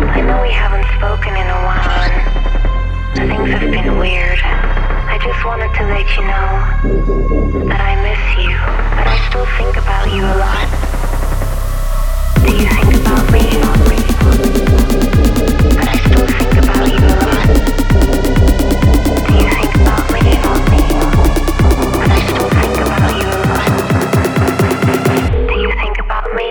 I know we haven't spoken in a while and things have been weird. I just wanted to let you know that I miss you, but I still think about you a lot. Do you think about me? But I still think about you a lot. Do you think about me? But I still think about you a lot. Do you think about me?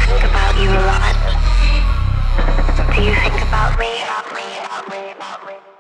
Do you think about me?